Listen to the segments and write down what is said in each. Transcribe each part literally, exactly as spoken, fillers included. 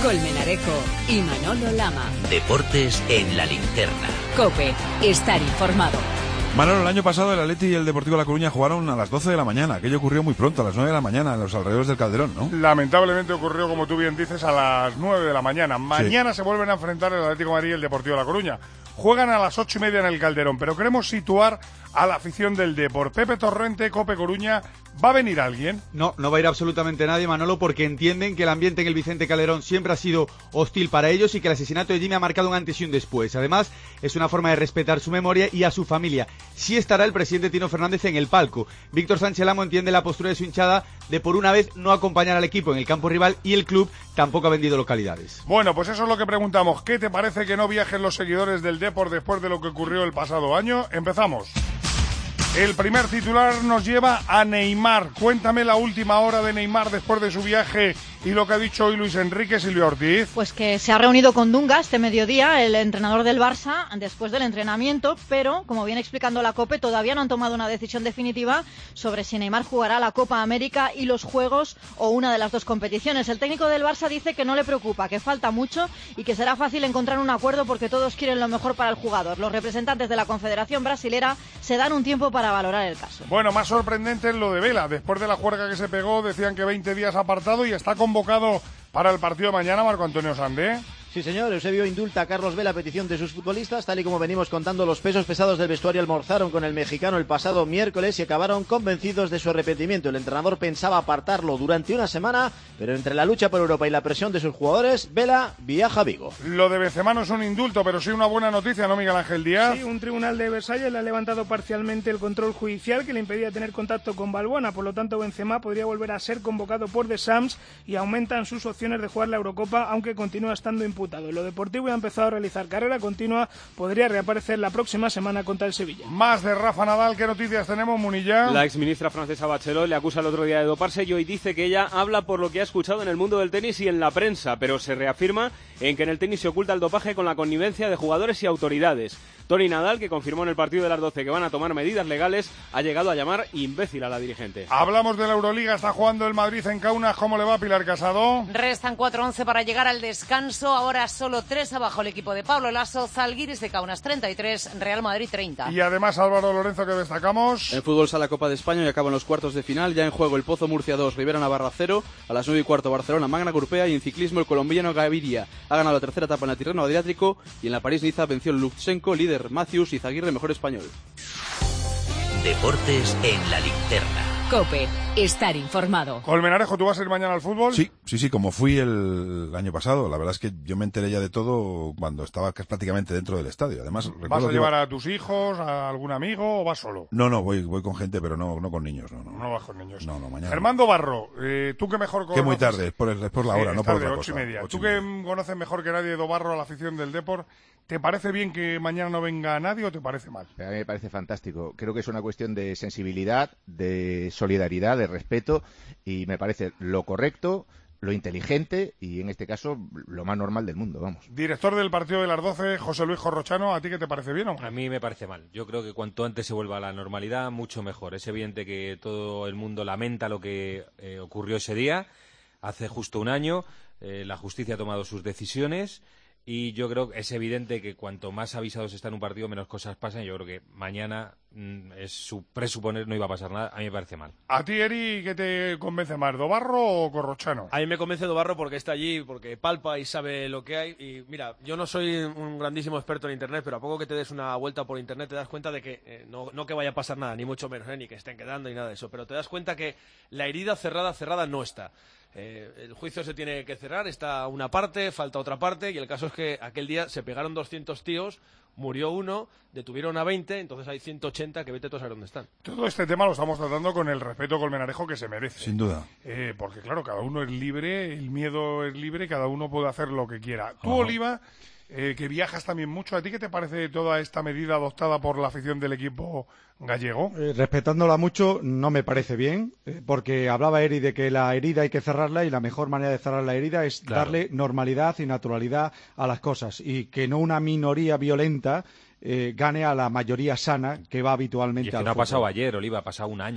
Colmenarejo y Manolo Lama. Deportes en la linterna. COPE, estar informado. Manolo, el año pasado el Atleti y el Deportivo La Coruña jugaron a las doce de la mañana. Aquello ocurrió muy pronto, a las nueve de la mañana, en los alrededores del Calderón, ¿no? Lamentablemente ocurrió, como tú bien dices, a las nueve de la mañana. Mañana sí se vuelven a enfrentar el Atlético de Madrid y el Deportivo La Coruña. Juegan a las ocho y media en el Calderón, pero queremos situar a la afición del Depor. Pepe Torrente, COPE Coruña, ¿va a venir alguien? No, no va a ir absolutamente nadie, Manolo, porque entienden que el ambiente en el Vicente Calderón siempre ha sido hostil para ellos y que el asesinato de Jimmy ha marcado un antes y un después. Además, es una forma de respetar su memoria y a su familia. Sí estará el presidente Tino Fernández en el palco. Víctor Sánchez Lamo entiende la postura de su hinchada de por una vez no acompañar al equipo en el campo rival y el club tampoco ha vendido localidades. Bueno, pues eso es lo que preguntamos. ¿Qué te parece que no viajen los seguidores del Depor después de lo que ocurrió el pasado año? Empezamos. El primer titular nos lleva a Neymar. Cuéntame la última hora de Neymar después de su viaje y lo que ha dicho hoy Luis Enrique. Silvia Ortiz. Pues que se ha reunido con Dunga este mediodía, el entrenador del Barça, después del entrenamiento, pero, como viene explicando la COPE, todavía no han tomado una decisión definitiva sobre si Neymar jugará la Copa América y los Juegos o una de las dos competiciones. El técnico del Barça dice que no le preocupa, que falta mucho y que será fácil encontrar un acuerdo porque todos quieren lo mejor para el jugador. Los representantes de la Confederación Brasilera se dan un tiempo para valorar el caso. Bueno, más sorprendente es lo de Vela. Después de la juerga que se pegó, decían que veinte días apartado y está convocado para el partido de mañana, Marco Antonio Sandé. Sí, señor, Eusebio indulta a Carlos Vela a petición de sus futbolistas. Tal y como venimos contando, los pesos pesados del vestuario almorzaron con el mexicano el pasado miércoles y acabaron convencidos de su arrepentimiento. El entrenador pensaba apartarlo durante una semana, pero entre la lucha por Europa y la presión de sus jugadores, Vela viaja a Vigo. Lo de Benzema no es un indulto, pero sí una buena noticia, ¿no, Miguel Ángel Díaz? Sí, un tribunal de Versalles le ha levantado parcialmente el control judicial que le impedía tener contacto con Balbuena. Por lo tanto, Benzema podría volver a ser convocado por The Sams y aumentan sus opciones de jugar la Eurocopa, aunque continúa estando imputado. En lo deportivo ha empezado a realizar carrera continua, podría reaparecer la próxima semana contra el Sevilla. Más de Rafa Nadal, ¿qué noticias tenemos, Munilla? La exministra francesa Bachelot le acusa el otro día de doparse y hoy dice que ella habla por lo que ha escuchado en el mundo del tenis y en la prensa, pero se reafirma en que en el tenis se oculta el dopaje con la connivencia de jugadores y autoridades. Toni Nadal, que confirmó en el partido de las doce que van a tomar medidas legales, ha llegado a llamar imbécil a la dirigente. Hablamos de la Euroliga, está jugando el Madrid en Kaunas. ¿Cómo le va, Pilar Casado? Restan cuatro once para llegar al descanso, ahora solo tres abajo el equipo de Pablo Lasso. Zalgiris de Kaunas treinta y tres, Real Madrid treinta. Y además, Álvaro Lorenzo, que destacamos. En fútbol sala Copa de España y acaban los cuartos de final, ya en juego el Pozo Murcia dos, Rivera Navarra cero, a las nueve y cuarto Barcelona Magna Grupea, y en ciclismo el colombiano Gaviria ha ganado la tercera etapa en el Tirreno Adriático y en la París-Niza venció el Lutsenko, líder Matthews y Zaguirre mejor español. Deportes en la linterna. COPE, estar informado. Colmenarejo, ¿tú vas a ir mañana al fútbol? Sí, sí, sí, como fui el año pasado. La verdad es que yo me enteré ya de todo cuando estaba prácticamente dentro del estadio. Además, ¿vas a llevar iba... a tus hijos, a algún amigo o vas solo? No, no, voy voy con gente, pero no no con niños. No, no, no vas con niños. No, no, mañana. Germando Barro, eh, tú que mejor conoces... Que muy tarde, es por, es por la hora, sí, no por tarde, otra ocho cosa. Y media. Ocho Tú y que media. conoces mejor que nadie Do Barro a la afición del Depor, ¿te parece bien que mañana no venga nadie o te parece mal? A mí me parece fantástico. Creo que es una cuestión de sensibilidad, de solidaridad, de respeto, y me parece lo correcto, lo inteligente y, en este caso, lo más normal del mundo, vamos. Director del partido de las doce, José Luis Corrochano, ¿a ti qué te parece bien o mal? A mí me parece mal. Yo creo que cuanto antes se vuelva a la normalidad, mucho mejor. Es evidente que todo el mundo lamenta lo que eh, ocurrió ese día, hace justo un año. Eh, la justicia ha tomado sus decisiones. Y yo creo que es evidente que cuanto más avisados está en un partido, menos cosas pasan. Yo creo que mañana mmm, es su presuponer no iba a pasar nada. A mí me parece mal. ¿A ti, Eri, qué te convence más, Dobarro o Corrochano? A mí me convence Dobarro porque está allí, porque palpa y sabe lo que hay. Y mira, yo no soy un grandísimo experto en Internet, pero a poco que te des una vuelta por Internet te das cuenta de que eh, no, no que vaya a pasar nada, ni mucho menos, eh, ni que estén quedando ni nada de eso. Pero te das cuenta que la herida cerrada, cerrada no está. Eh, el juicio se tiene que cerrar, está una parte, falta otra parte, y el caso es que aquel día se pegaron doscientos tíos, murió uno, detuvieron a veinte, entonces hay ciento ochenta que vete todos a ver dónde están. Todo este tema lo estamos tratando con el respeto Colmenarejo que se merece. Sin duda. Eh, porque claro, cada uno es libre, el miedo es libre, cada uno puede hacer lo que quiera. Tú, Ajá. Oliva, eh, que viajas también mucho, ¿a ti qué te parece toda esta medida adoptada por la afición del equipo gallego? Eh, respetándola mucho, no me parece bien, eh, porque hablaba Eri de que la herida hay que cerrarla y la mejor manera de cerrar la herida es Claro. darle normalidad y naturalidad a las cosas y que no una minoría violenta eh, gane a la mayoría sana que va habitualmente Y es que al no ha fútbol. pasado ayer, Oliva, ha pasado un año.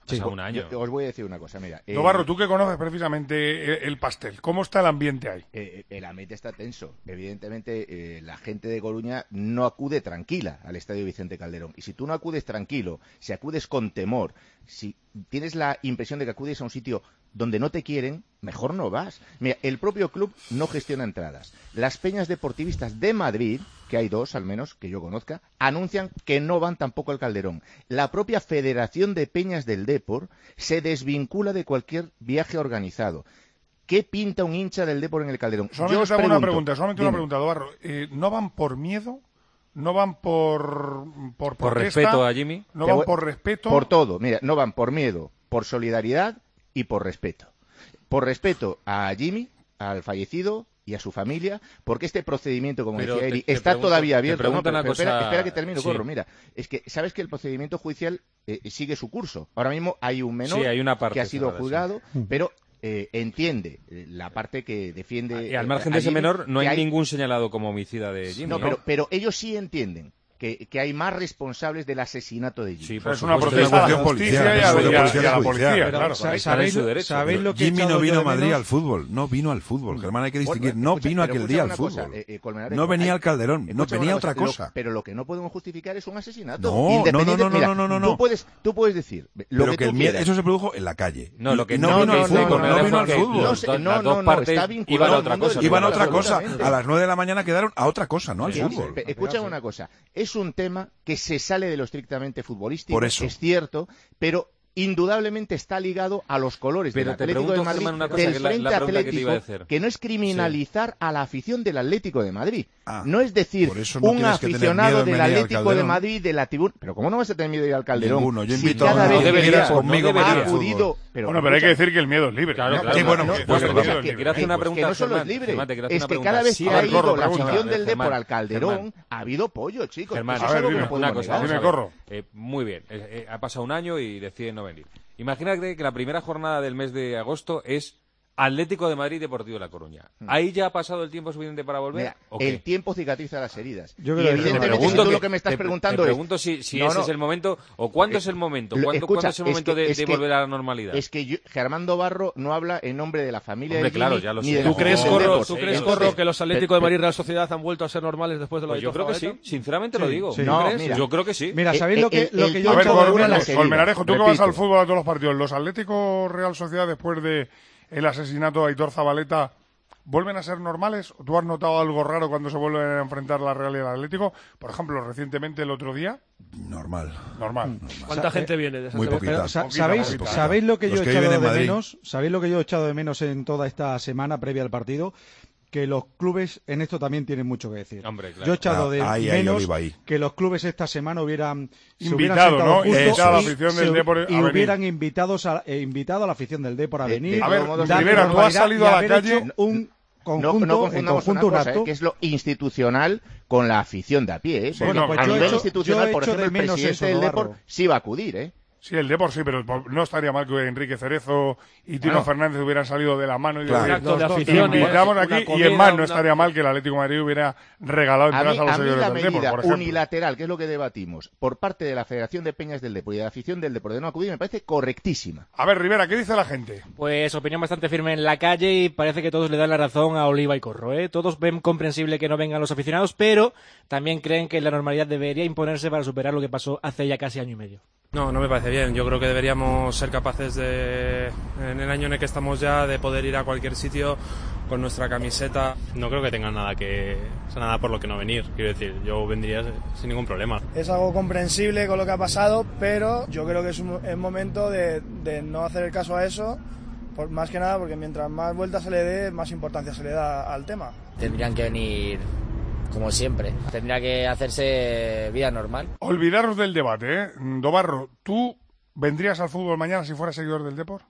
Sí. Un año. Yo, os voy a decir una cosa, mira. Eh, Dobarro, tú que conoces precisamente el, el pastel, ¿cómo está el ambiente ahí? Eh, el ambiente está tenso. Evidentemente, eh, la gente de Coruña no acude tranquila al Estadio Vicente Calderón. Y si tú no acudes tranquilo, si acudes con temor, si tienes la impresión de que acudes a un sitio donde no te quieren, mejor no vas. Mira, el propio club no gestiona entradas. Las peñas deportivistas de Madrid, que hay dos al menos que yo conozca, anuncian que no van tampoco al Calderón. La propia Federación de Peñas del Depor se desvincula de cualquier viaje organizado. ¿Qué pinta un hincha del Depor en el Calderón? Solamente yo os te hago pregunto, una pregunta, solamente dime. una pregunta, Dobarro. Eh, ¿No van por miedo? ¿No van por por, Por protesta? respeto a Jimmy. ¿No Te van voy- por respeto? Por todo. Mira, no van por miedo, por solidaridad y por respeto. Por respeto a Jimmy, al fallecido y a su familia, porque este procedimiento, como Pero decía te- Eri, te está pregunto- todavía te abierto. pregunto No, una pero espera, cosa- espera que termino, sí. Corro. Mira, es que sabes que el procedimiento judicial eh, sigue su curso. Ahora mismo hay un menor Sí, hay una parte que ha sido cerrada, sí. juzgado, pero eh, entiende eh, la parte que defiende. Y al eh, margen a de ese Jimmy, menor, no que hay ningún señalado como homicida de Jimmy. No, pero, pero ellos sí entienden que, que hay más responsables del asesinato de Jimmy. Sí, por Es una supuesto, protesta a la justicia y a- y a- y a la policía, Pero claro. sa- Está en ¿sabéis su lo- derecho. sabéis lo que Jimmy he echado no yo vino de a Madrid menos? al fútbol, no vino al fútbol. Germán, hay que distinguir, Bueno, no escucha, vino pero aquel escucha día al una fútbol. cosa, eh, eh, Colmenarejo, No venía hay- al Calderón, no escucha venía una otra Lo- cosa. pero lo que no podemos justificar es un asesinato. No, no, Independiente- no, no, mira, no, no, no, no. Tú puedes, tú puedes decir lo Pero que, que tú el miedo, quieras. eso se produjo en la calle. No, lo que Y no, no, vino no, al fútbol, no, no, no, vino al que fútbol. los dos- las dos partes iban a otra cosa. Iban a otra totalmente. cosa. Absolutamente. A las nueve de la mañana quedaron a otra cosa, no al Sí, fútbol. sí, escúchame una cosa, es un tema que se sale de lo estrictamente futbolístico, Por eso. es cierto, pero indudablemente está ligado a los colores Pero del te Atlético de pregunto, Madrid, Germán, una cosa, del que es la- Frente la pregunta que te iba a Atlético, hacer. que no es criminalizar a la afición del Atlético de Madrid. Ah, no es decir, por eso no un tienes que tener aficionado miedo en del venir al Atlético de Calderón. Madrid de la tribuna... Pero ¿cómo no vas a tener miedo de ir al Calderón? Ninguno. Yo Si invito cada a vez no que deberías quieras conmigo ha venir al acudido... fútbol. Pero, Bueno, pero hay que escucha, decir que el miedo es libre. Claro, ¿no? claro, Sí, bueno, claro. que- Pues, que- Germán, que- que- quiero hacer una que pregunta, no solo es Germán. libre, Germán, te quiero hacer es una que pregunta. cada vez Sí, que a ha ver, ido Corro, la pregunta. afición del Germán, Depor al Calderón, Germán. ha habido pollo, chicos. Germán, Eso a es ver, algo que dime, no podemos una cosa, negar. vamos dime, a ver. Corro. Eh, muy bien, eh, eh, ha pasado un año y decide no venir. Imagínate que la primera jornada del mes de agosto es Atlético de Madrid Deportivo de La Coruña. ¿Ahí ya ha pasado el tiempo suficiente para volver? Mira, ¿O qué? el tiempo cicatriza las heridas. Yo y creo que- evidentemente, Te si pregunto tú que- lo que me estás te- preguntando te es... pregunto si, si No, ese no. es el momento o cuándo Eh, es el momento. lo- ¿Cuándo, escucha, cuándo es el momento es que- de, es de que- volver a la normalidad? Es que yo- Germando Barro no habla en nombre de la familia Hombre, de claro, Jimmy, ya lo ni sé. de ¿Tú la crees, afición del Corro, Depor. ¿tú crees, Entonces, Corro, que los Atléticos de Madrid y Real Sociedad han vuelto a ser normales después de lo Pues de yo creo que sí, Zabaleta? sinceramente lo digo. sí. No, ¿Crees? mira. Yo creo que sí. Mira, Eh, ¿sabéis eh, lo que, el- lo el que yo A he ver, echado Col- de Col- menos? las heridas. Colmenarejo, tú que Repito. vas al fútbol a todos los partidos, ¿los Atlético Real Sociedad después de el asesinato de Aitor Zabaleta vuelven a ser normales? ¿Tú has notado algo raro cuando se vuelven a enfrentar la Real y el Atlético? Por ejemplo, recientemente el otro día, Normal. normal. ¿Cuánta gente viene de esa Muy selección? poquita. Pero, sa- Poquita, ¿sabéis, poquita. ¿Sabéis lo que Los yo he que echado viven en de Madrid. menos? ¿Sabéis lo que yo he echado de menos en toda esta semana previa al partido? Que los clubes en esto también tienen mucho que decir. Hombre, claro. Yo he echado Ah, de ahí hay menos oliva ahí. que los clubes esta semana hubieran se hubieran Invitado, sentado ¿no? juntos Invitado a la y afición se- del Depor a y venir. hubieran invitados a, eh, invitado a la afición del Depor a De- venir. de A ver, todos modos, darle Rivera, tú has normalidad salido y a la haber calle- hecho un No, conjunto, no en confundamos conjunto una un cosa, acto. eh, que es lo institucional con la afición de a pie. ¿eh? Sí, Porque no, pues a yo nivel echo- institucional, yo por echo ejemplo, de el menos presidente eso, del Navarro. Depor sí va a acudir, ¿eh? Sí, el Depor sí, pero no estaría mal que Enrique Cerezo y Tino Bueno. Fernández hubieran salido de la mano y Claro. de Un acto de Los dos afición. también. invitamos una aquí y comida, en más no una- estaría mal que el Atlético de Madrid hubiera regalado A entradas mí, a, los a mí seguidores la del Depor, medida por ejemplo. unilateral, que es lo que debatimos, por parte de la Federación de Peñas del Depor y de la afición del Depor de no acudir, me parece correctísima. A ver, Rivera, ¿qué dice la gente? Pues opinión bastante firme en la calle y parece que todos le dan la razón a Oliva y Corro, ¿eh? Todos ven comprensible que no vengan los aficionados, pero también creen que la normalidad debería imponerse para superar lo que pasó hace ya casi año y medio. No, no me parece bien. Yo creo que deberíamos ser capaces de, en el año en el que estamos ya, de poder ir a cualquier sitio con nuestra camiseta. No creo que tengan nada que, o sea, nada por lo que no venir. Quiero decir, yo vendría sin ningún problema. Es algo comprensible con lo que ha pasado, pero yo creo que es un es momento de, de no hacer el caso a eso, por, más que nada porque mientras más vueltas se le dé, más importancia se le da al tema. Tendrían que venir como siempre. Tendría que hacerse vida normal. Olvidaros del debate, ¿eh? Dobarro, ¿tú vendrías al fútbol mañana si fueras seguidor del Depor?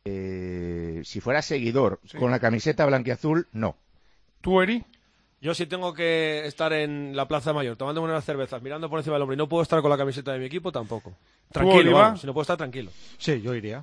Eh, si fuera seguidor con la camiseta blanquiazul, no. ¿Tú, Eri? Yo si tengo que estar en la Plaza Mayor tomándome unas cervezas, mirando por encima del hombro y no puedo estar con la camiseta de mi equipo, tampoco. Tranquilo, Oliva? vamos, si no puedo estar tranquilo. Sí, yo iría.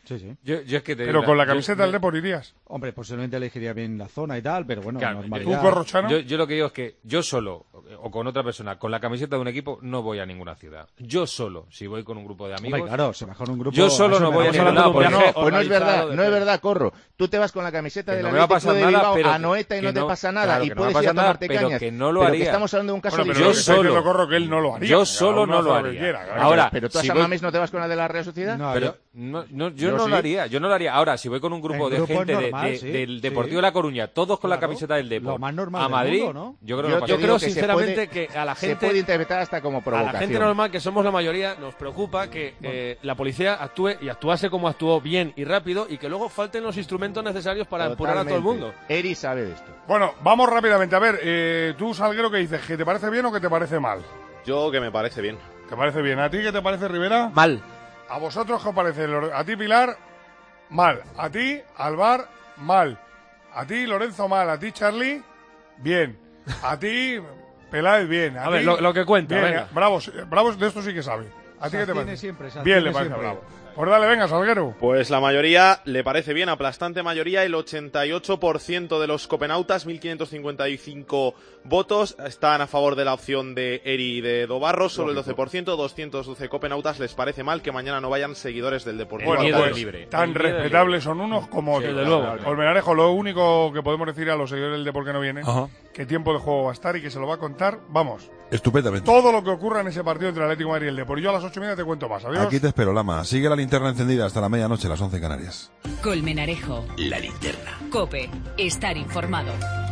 Sí, sí. Yo, yo es que te Pero digo, con la yo- camiseta del Depor irías. Hombre, posiblemente elegiría bien la zona y tal, pero bueno, Claro, normalidad. ¿Tú, Corrochano? Yo, yo lo que digo es que yo solo, o con otra persona, con la camiseta de un equipo, no voy a ninguna ciudad. Yo solo, si voy con un grupo de amigos... Hombre, claro, se va con un grupo... Yo solo eso no me voy a parece ningún hablando lado. de un porque- viaje Pues no es verdad, organizado de no es pe- verdad, Corro. Tú te vas con la camiseta Que de no la me va a Atlético pasar de nada, Bilbao pero a Noeta y que no te no- pasa nada claro, y que no me puedes va a ir a pasar nada, tomarte pero cañas. que no lo pero haría. que estamos hablando de un caso Bueno, pero Yo lo que está diciendo solo. Corro que él no lo haría. Yo Cada solo uno no hace lo lo que haría. quiera, claro. Ahora, Pero tú a si San voy- Mamés no te vas con la de la Real Sociedad. No, Pero yo- no, no, yo, Yo no sí. lo haría, yo no lo haría. Ahora, si voy con un grupo En de grupo es gente de- normal, de- sí, del sí. Deportivo de La Coruña, todos con la Claro, camiseta del Depor, lo más normal a del Madrid, mundo, ¿no? yo creo Yo que no te Yo pasa creo digo que se sinceramente puede- que a la Se gente... puede interpretar hasta como A provocación. la gente normal, que somos la mayoría, nos preocupa que eh, la policía actúe y actuase como actuó bien y rápido y que luego falten los instrumentos necesarios para empurar a todo el mundo. Eri sabe de esto. Bueno, vamos rápidamente. A ver, eh, tú, Salguero, ¿qué dices? ¿Que te parece bien o que te parece mal? Yo que me parece bien. ¿Te parece bien? ¿A ti qué te parece, Rivera? Mal. ¿A vosotros qué os parece? Lore- A ti, Pilar, mal. A ti, Alvar, mal. A ti, Lorenzo, mal. A ti, Charlie, bien. A ti, Peláez, bien. A ver, ti, lo- lo que cuenta, bien. venga. Bravos, eh, bravos de esto sí que sabe. ¿A ti qué te Abstiene parece? siempre, se Bien, le abstiene parece siempre. bravo. Pues dale, venga, Salguero. Pues la mayoría le parece bien, aplastante mayoría, el ochenta y ocho por ciento de los copenautas, mil quinientos cincuenta y cinco votos, están a favor de la opción de Eri y de Dobarro, solo el doce por ciento, doscientos doce copenautas les parece mal que mañana no vayan seguidores del Deportivo. Bueno, Alavés. pues, libre. tan El miedo respetables son unos como Sí, otros. desde luego. Colmenarejo, lo único que podemos decir a los seguidores del Depor que no vienen, Ajá. qué tiempo de juego va a estar y que se lo va a contar, vamos, Estupendamente. todo lo que ocurra en ese partido entre el Atlético de Madrid y el Depor. Yo a las ocho y media te cuento más. Adiós. Aquí te espero, Lama. Sigue la linterna encendida hasta la medianoche, las once en Canarias. Colmenarejo. La linterna. Cope. Estar informado.